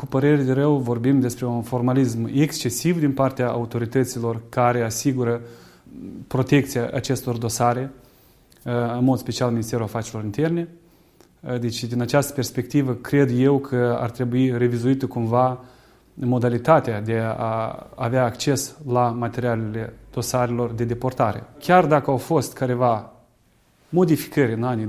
cu părere de rău, vorbim despre un formalism excesiv din partea autorităților care asigură protecția acestor dosare, în mod special Ministerul Afacerilor Interne. Deci, din această perspectivă, cred eu că ar trebui revizuită cumva modalitatea de a avea acces la materialele dosarelor de deportare. Chiar dacă au fost careva modificări în anii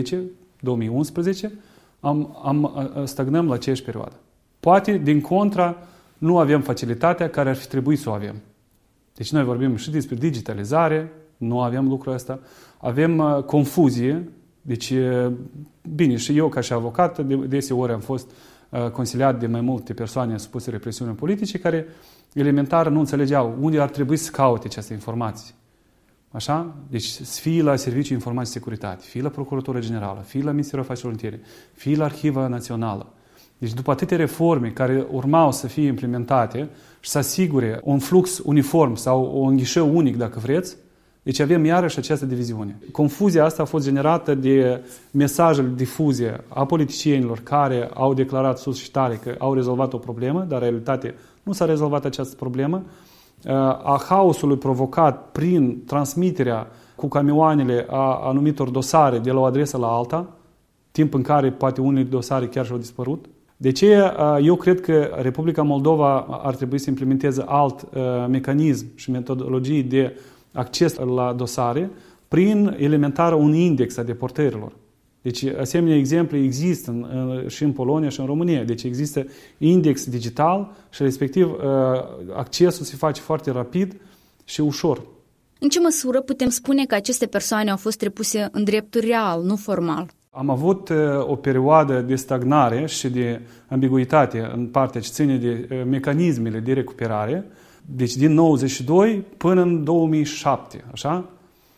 2010-2011, stagnăm la aceeași perioadă. Poate, din contra, nu avem facilitatea care ar fi trebuit să o avem. Deci noi vorbim și despre digitalizare, nu avem lucrul ăsta, avem confuzie. Deci, bine, și eu ca și avocat, deseori am fost consiliat de mai multe persoane supuse represiunii politice care elementar nu înțelegeau unde ar trebui să caute aceste informații. Așa? Deci fie la Serviciul Informații și Securitate, fie la Procuratura Generală, fie la Ministerul Afacerilor Interne, fie la Arhiva Națională. Deci după atâtea reforme care urmau să fie implementate și să asigure un flux uniform sau un ghișeu unic, dacă vreți, deci avem iarăși această diviziune. Confuzia asta a fost generată de mesajele difuze a politicienilor care au declarat sus și tare că au rezolvat o problemă, dar în realitate nu s-a rezolvat această problemă, a haosului provocat prin transmiterea cu camioanele a anumitor dosare de la o adresă la alta, timp în care poate unele dosare chiar și-au dispărut. De ce eu cred că Republica Moldova ar trebui să implementeze alt mecanism și metodologii de acces la dosare prin elementar un index a deportărilor. Deci asemenea exemple există și în Polonia și în România. Deci există index digital și respectiv accesul se face foarte rapid și ușor. În ce măsură putem spune că aceste persoane au fost repuse în dreptul real, nu formal? Am avut o perioadă de stagnare și de ambiguitate în partea ce ține de mecanismele de recuperare, deci din 92 până în 2007, așa?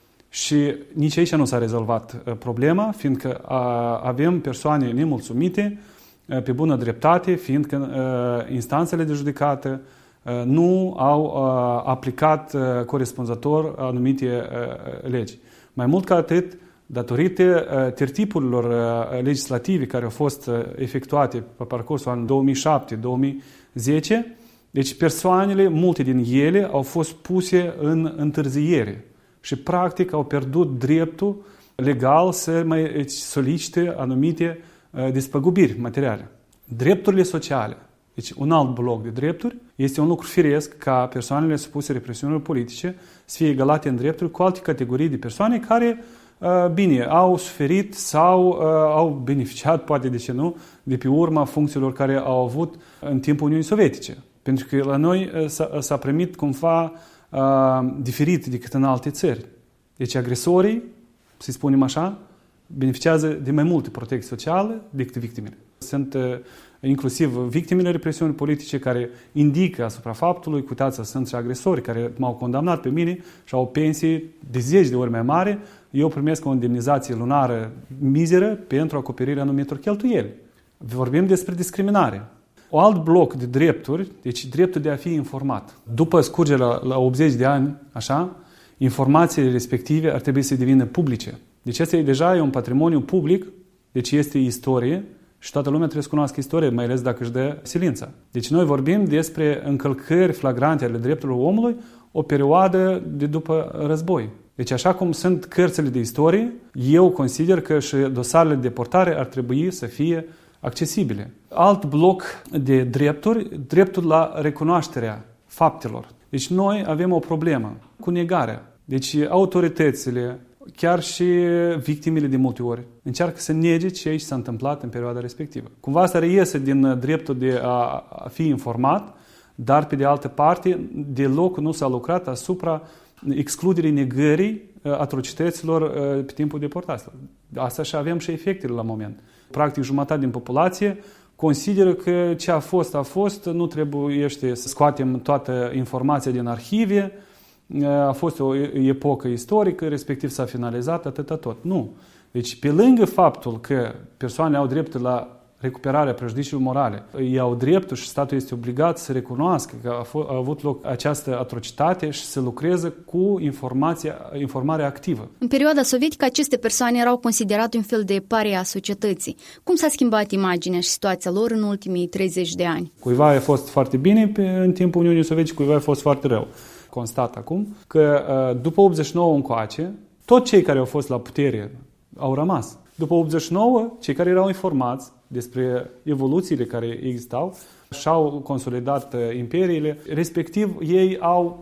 Și nici aici nu s-a rezolvat problema, fiindcă avem persoane nemulțumite pe bună dreptate, fiindcă instanțele de judecată nu au aplicat corespunzător anumite legi. Mai mult ca atât, datorită tertipurilor legislative care au fost efectuate pe parcursul anului 2007-2010, deci persoanele, multe din ele, au fost puse în întârziere și practic au pierdut dreptul legal să mai solicite anumite despăgubiri materiale. Drepturile sociale, deci un alt bloc de drepturi, este un lucru firesc ca persoanele supuse represiunilor politice să fie egalate în drepturi cu alte categorii de persoane care, bine, au suferit sau au beneficiat, poate de ce nu, de pe urma funcțiilor care au avut în timpul Uniunii Sovietice. Pentru că la noi s-a primit cumva diferit decât în alte țări. Deci agresorii, să spunem așa, beneficiază de mai multe protecții sociale decât victimele. Sunt inclusiv victimele represiunii politice care indică asupra faptului, uitați, sunt și agresori care m-au condamnat pe mine și au pensii de 10 de ori mai mare, eu primesc o indemnizație lunară mizeră pentru acoperirea anumitor cheltuieli. Vorbim despre discriminare. Un alt bloc de drepturi, deci dreptul de a fi informat. După scurgerea la 80 de ani, așa, informațiile respective ar trebui să devină publice. Deci asta deja e un patrimoniu public, deci este istorie și toată lumea trebuie să cunoască istorie, mai ales dacă își dă silința. Deci noi vorbim despre încălcări flagrante ale drepturilor omului o perioadă de după război. Deci așa cum sunt cărțile de istorie, eu consider că și dosarele de deportare ar trebui să fie accesibile. Alt bloc de drepturi, dreptul la recunoașterea faptelor. Deci noi avem o problemă cu negarea. Deci autoritățile, chiar și victimele de multe ori, încearcă să nege ce s-a întâmplat în perioada respectivă. Cumva asta reiese din dreptul de a fi informat, dar pe de altă parte deloc nu s-a lucrat asupra excluderii negării atrocităților pe timpul deportațiilor. Asta și avem și efectele la moment. Practic jumătate din populație consideră că ce a fost, nu trebuie să scoatem toată informația din arhive, a fost o epocă istorică, respectiv s-a finalizat, atâta tot. Nu. Deci, pe lângă faptul că persoanele au dreptul la recuperarea prejudiciilor morale. Ei au dreptul și statul este obligat să recunoască că a avut loc această atrocitate și să lucreze cu informarea activă. În perioada sovietică, aceste persoane erau considerate un fel de paria a societății. Cum s-a schimbat imaginea și situația lor în ultimii 30 de ani? Cuiva a fost foarte bine în timpul Uniunii Sovietice, cuiva a fost foarte rău. Constat acum că după 89 încoace, toți cei care au fost la putere au rămas. După 89, cei care erau informați despre evoluțiile care existau și-au consolidat imperiile, respectiv ei au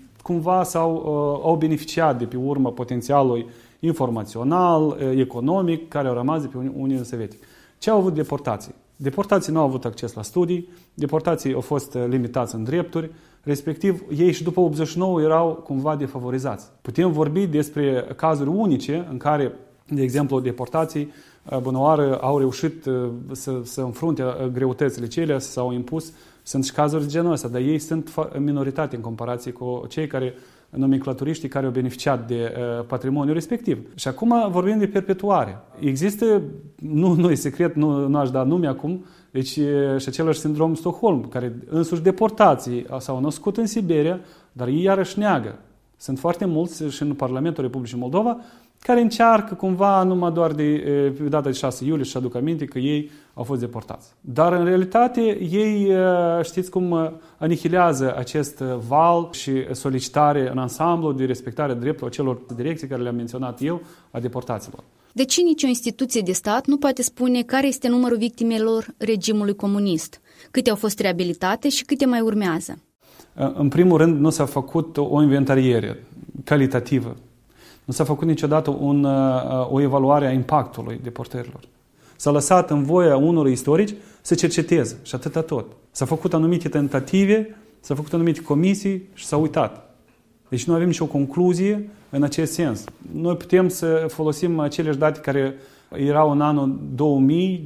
beneficiat de pe urma potențialului informațional, economic, care au rămas de pe Uniunea Sovietică. Ce au avut deportații? Deportații nu au avut acces la studii, deportații au fost limitați în drepturi, respectiv ei și după 89 erau cumva defavorizați. Putem vorbi despre cazuri unice în care, de exemplu, deportații bunăoară au reușit să înfrunte greutățile cele, s-au impus. Sunt și cazuri de genul ăsta, dar ei sunt minoritate în comparație cu cei care, nomenclaturiștii care au beneficiat de patrimoniul respectiv. Și acum vorbim de perpetuare. Există, nu e secret, nu aș da nume acum, deci și același sindrom Stockholm, care însuși deportații s-au născut în Siberia, dar ei iarăși neagă. Sunt foarte mulți și în Parlamentul Republicii Moldova care încearcă cumva numai doar de data de 6 iulie și aduc aminte că ei au fost deportați. Dar în realitate ei, știți cum, anihilează acest val și solicitare în ansamblu de respectarea drepturilor celor direcții care le-am menționat eu a deportaților. De ce nicio instituție de stat nu poate spune care este numărul victimelor regimului comunist? Câte au fost reabilitate și câte mai urmează? În primul rând, nu s-a făcut o inventariere calitativă. Nu s-a făcut niciodată o evaluare a impactului deportărilor. S-a lăsat în voia unor istorici să cerceteze și atâta tot. S-a făcut anumite tentative, s-a făcut anumite comisii și s-a uitat. Deci nu avem nicio concluzie în acest sens. Noi putem să folosim aceleași date care erau în anul 2000,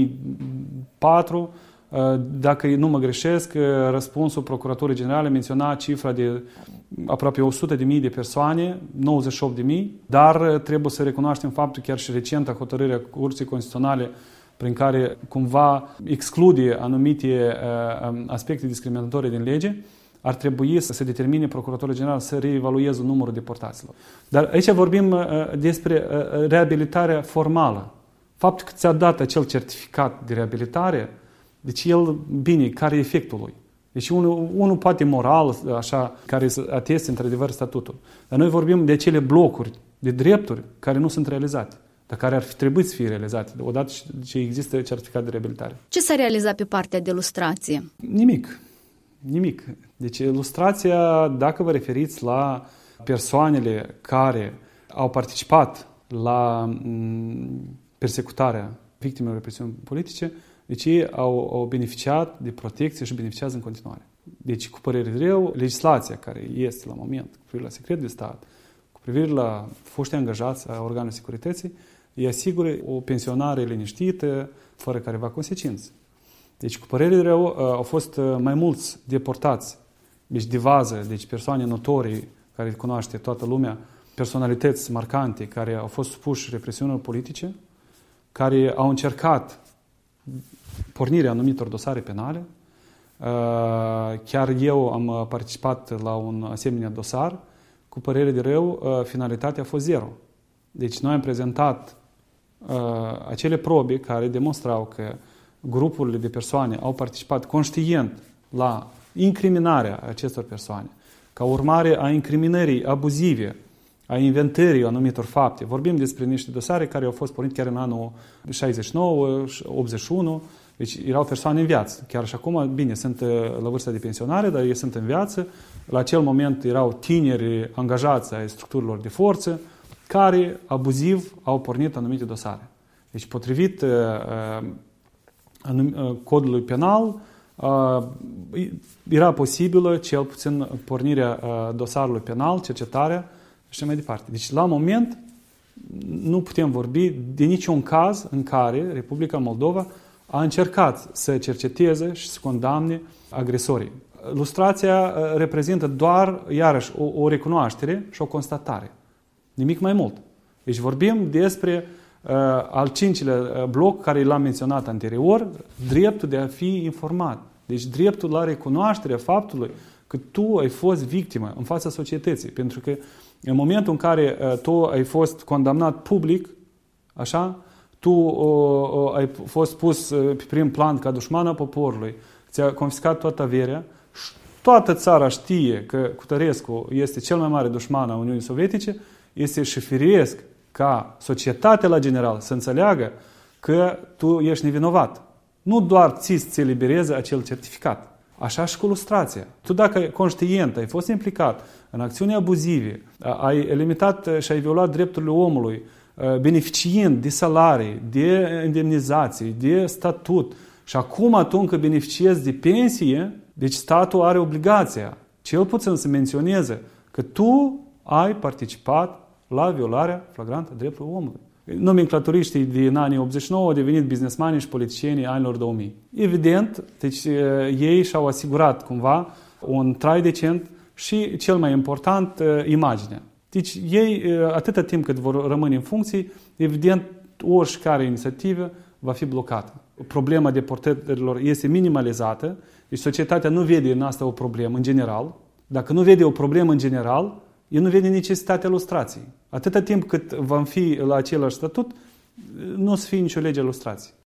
2004. Dacă nu mă greșesc, răspunsul Procuraturii Generale menționa cifra de aproape 100.000 de persoane, 98.000, dar trebuie să recunoaștem faptul, chiar și recenta hotărâre a Curții Constituționale, prin care cumva exclude anumite aspecte discriminatorii din lege, ar trebui să se determine Procuratura Generală să reevalueze numărul deportaților. Dar aici vorbim despre reabilitarea formală. Faptul că ți-a dat acel certificat de reabilitare, deci el, bine, care e efectul lui? Deci unul poate moral, așa, care să ateste într-adevăr statutul. Dar noi vorbim de acele blocuri de drepturi care nu sunt realizate, dar care ar fi trebuit să fie realizate, odată ce există certificat de reabilitare. Ce s-a realizat pe partea de lustrație? Nimic. Deci lustrația, dacă vă referiți la persoanele care au participat la persecutarea victimelor represiunii politice, deci ei au beneficiat de protecție și beneficiază în continuare. Deci, cu părere de rău, legislația care este la moment cu privire la secret de stat, cu privire la foști angajați a organelor securității, îi asigură o pensionare liniștită, fără careva consecințe. Deci, cu părere de rău, au fost mai mulți deportați, deci de vază, deci persoane notorii, care cunoaște toată lumea, personalități marcante care au fost supuși represiunilor politice, care au încercat pornirea anumitor dosare penale. Chiar eu am participat la un asemenea dosar. Cu părere de rău, finalitatea a fost zero. Deci noi am prezentat acele probe care demonstrau că grupurile de persoane au participat conștient la incriminarea acestor persoane, ca urmare a incriminării abuzive, a inventării anumitor fapte. Vorbim despre niște dosare care au fost pornite chiar în anul 69, 81, deci erau persoane în viață. Chiar și acum, bine, sunt la vârsta de pensionare, dar ei sunt în viață. La acel moment erau tineri angajați ai structurilor de forță care abuziv au pornit anumite dosare. Deci, potrivit codului penal, era posibilă cel puțin pornirea dosarului penal, cercetarea și mai departe. Deci, la moment, nu putem vorbi de niciun caz în care Republica Moldova a încercat să cerceteze și să condamne agresorii. Lustrația reprezintă doar, iarăși, o recunoaștere și o constatare. Nimic mai mult. Deci vorbim despre al cincilea bloc care l-am menționat anterior, dreptul de a fi informat. Deci dreptul la recunoașterea faptului că tu ai fost victimă în fața societății. Pentru că în momentul în care tu ai fost condamnat public, așa, tu ai fost pus pe prim plan ca dușmana poporului, ți-a confiscat toată averea și toată țara știe că Cutărescu este cel mai mare dușman al Uniunii Sovietice, este și firesc ca societatea la general să înțeleagă că tu ești nevinovat. Nu doar ți elibereze acel certificat. Așa și cu lustrația. Tu dacă conștient ai fost implicat în acțiuni abuzive, ai limitat și ai violat drepturile omului, beneficiind de salarii, de indemnizații, de statut și acum tu încă beneficiezi de pensie, deci statul are obligația, cel puțin să menționeze că tu ai participat la violarea flagrantă a drepturilor omului. Nomenclaturiștii din anii 89 au devenit businessmani și politicienii anilor 2000. Evident, deci ei și-au asigurat cumva un trai decent și, cel mai important, imaginea. Deci ei, atâta timp cât vor rămâne în funcții, evident, oricare inițiativă va fi blocată. Problema deportărilor este minimalizată, deci societatea nu vede în asta o problemă în general. Dacă nu vede o problemă în general, el nu vede necesitatea lustrației. Atâta timp cât vom fi la același statut, nu o să fie nicio lege a lustrației.